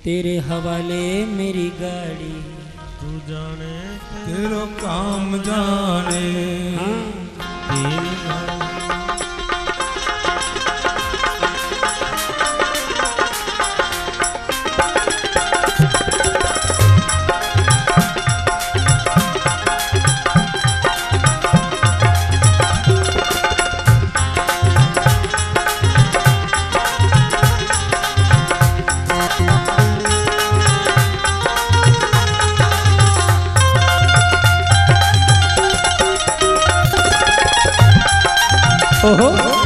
तेरे हवाले मेरी गाड़ी, तू जाने तेरो काम जाने। हाँ ओहो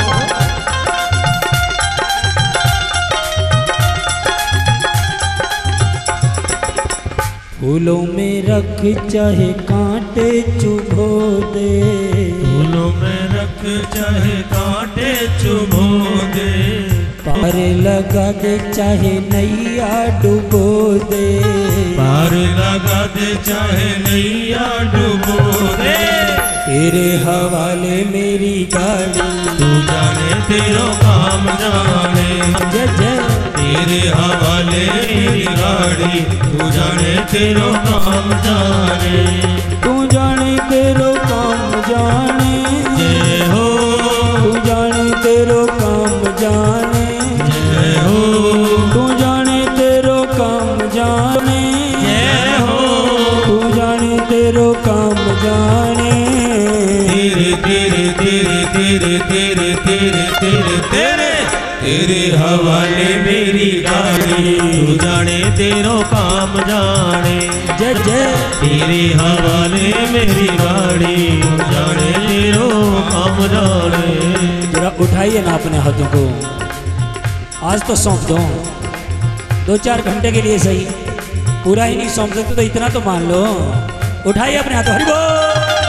फूलों में रख चाहे कांटे चुभो दे, फूलों में रख चाहे कांटे चुभो दे, पार लगा दे चाहे नैया डुबो दे, पार लगा दे चाहे नैया डुबो दे। तेरे हवाले मेरी गाड़ी, तू जाने तेरो काम जाने। जय जय तेरे हवाले मेरी गाड़ी, तू जाने तेरो काम जाने। तू जाने तेरो काम जाने, जय हो तू जाने तेरो काम जाने, जय हो तू जाने तेरो काम जाने, जय हो। तू जाने तेरो काम जाने। तेरे तेरे तेरे तेरे तेरे तेरे तेरे तेरे हवाले मेरी गाड़ी, तू जाने तेरो काम जाने। जय जय तेरे हवाले मेरी गाड़ी, तू जाने तेरो काम जाने। जरा उठाइए ना अपने हाथों को, आज तो सौंप दो, 2-4 घंटे के लिए सही, पूरा ही नहीं सौंप सकते तो इतना तो मान लो। उठाइए अपने हाथों, हरि बोल।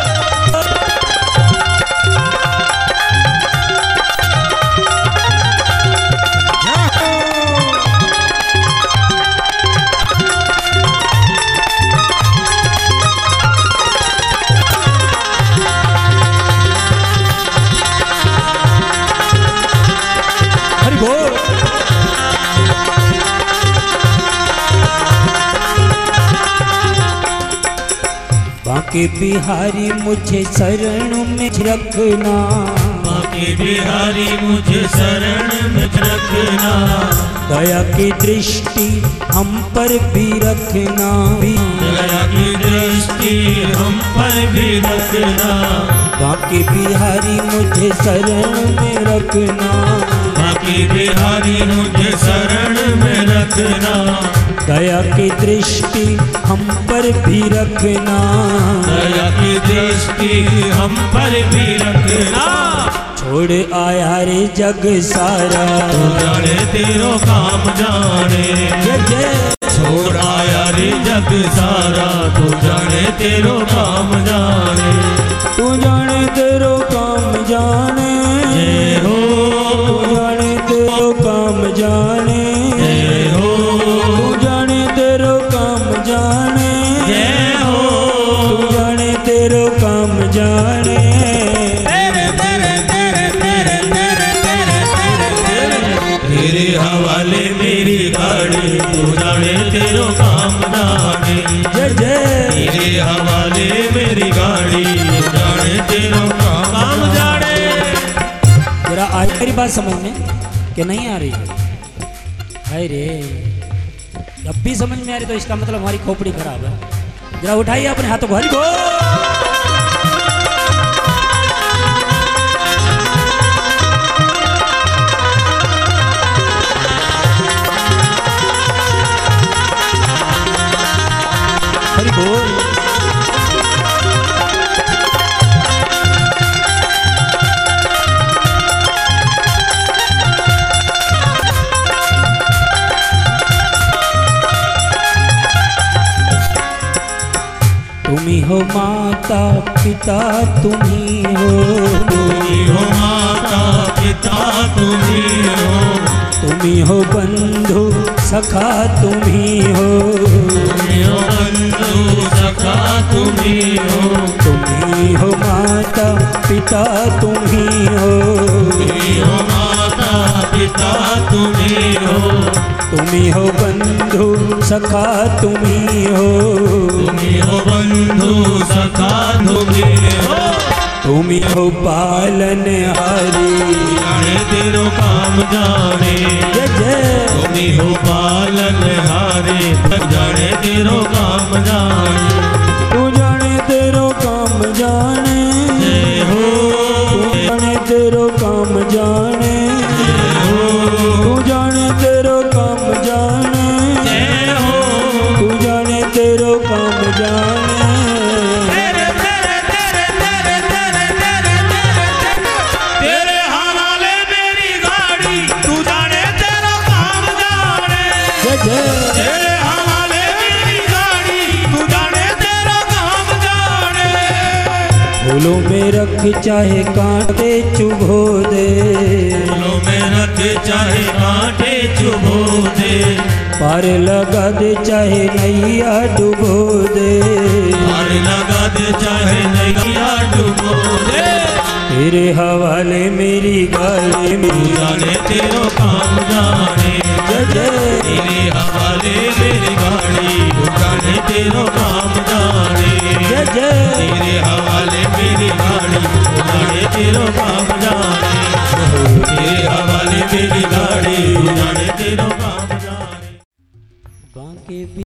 बांके बिहारी मुझे शरण में रखना, बांके बिहारी मुझे शरण में रखना, दया की दृष्टि हम पर भी रखना, दया की दृष्टि हम पर भी रखना। बांके बिहारी मुझे शरण में रखना, बांके बिहारी मुझे शरण में रखना, दया की दृष्टि हम पर भी रखना, दया की दृष्टि हम पर भी रखना। छोड़ आया रे जग सारा, तू जाने तेरो काम जाने। जय जय छोड़ आया रे जग सारा, तू जाने तेरो काम जाने। तू जाने तेरो काम जाने, जय हो तू जाने तेरो काम जाने, जय हो तू जाने तेरो काम जाने, जय हो। तू जाने तेरो काम जाने। तेरे हवाले मेरी गाड़ी, तू जाने तेरो काम जाने। जय जय तेरे हवाले मेरी गाड़ी, तू जाने तेरो काम जाने। जरा आई मेरी बात समझ में कि नहीं आ रही है रे? जब भी समझ में आ रही तो इसका मतलब हमारी खोपड़ी खराब है। जरा उठाइए अपने हाथों को, हरि बोल। हरि बोल। तुम्ही हो माता पिता, तुम्ही हो, तुम्ही हो माता पिता, तुम्ही हो, तुम्ही हो बंधु सखा, तुम्ही हो, तुम्ही हो बंधु सखा, तुम्ही हो, तुम्ही हो माता पिता, तुम्ही हो, तुम्ही हो माता पिता, तुम्ही हो, तुम्ही हो बंधु सखा तुम्ही हो, तुम्ही हो बंधु सखा तुम्ही हो, तुम्ही हो पालनहारी, जाने तेरो काम जाने, जय जय। तुम्ही हो पालनहारे, जाने तेरो काम जाने, तू जाने तेरो काम जाने, जय हो, तू जाने तेरो काम जाने, तू जाने तेरो काम जाने, जय हो, तू जाने तेरो काम जाने। तेरे हवाले मेरी गाड़ी, तू जाने तेरो काम जाने, जय जय। तेरे हवाले मेरी गाड़ी, तू जाने तेरो काम जाने, फूलों में रख चाहे कांटे चुभो दे, फूलों में रख चाहे कांटे चुभो दे, पार लगा दे चाहे नैया डुबो दे, पार लगा दे चाहे नैया डुबो दे, तेरे हवाले मेरी गाड़ी तू में, जाने तेरो काम जाने, जय जय। तेरे हवाले मेरी गाड़ी, तू जाने तेरो काम जाने, जय जय। तेरे हवाले मेरी गाड़ी, तू जाने तेरो काम जाने, तेरे हवाले मेरी गाड़ी, तू जाने तेरो काम जाने। बांके